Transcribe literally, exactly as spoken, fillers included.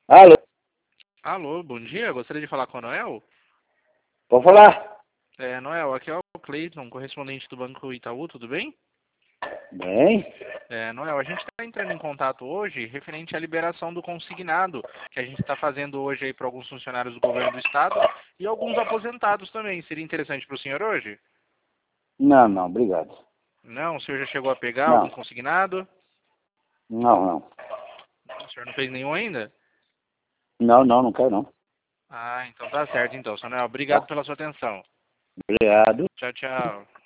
Alô? Alô, bom dia. Gostaria de falar com o Noel? Pode falar? É, Noel, aqui é o Cleiton, correspondente do Banco Itaú, tudo bem? Bem? É, Noel, a gente está entrando em contato hoje referente à liberação do consignado que a gente está fazendo hoje aí para alguns funcionários do governo do estado e alguns aposentados também. Seria interessante para o senhor hoje? Não, não, obrigado. Não? O senhor já chegou a pegar algum Não, consignado? não, não. O senhor não fez nenhum ainda? Não, não, não quero não. Ah, então tá certo então, seu Noel. Obrigado Tá? pela sua atenção. Obrigado. Tchau, tchau.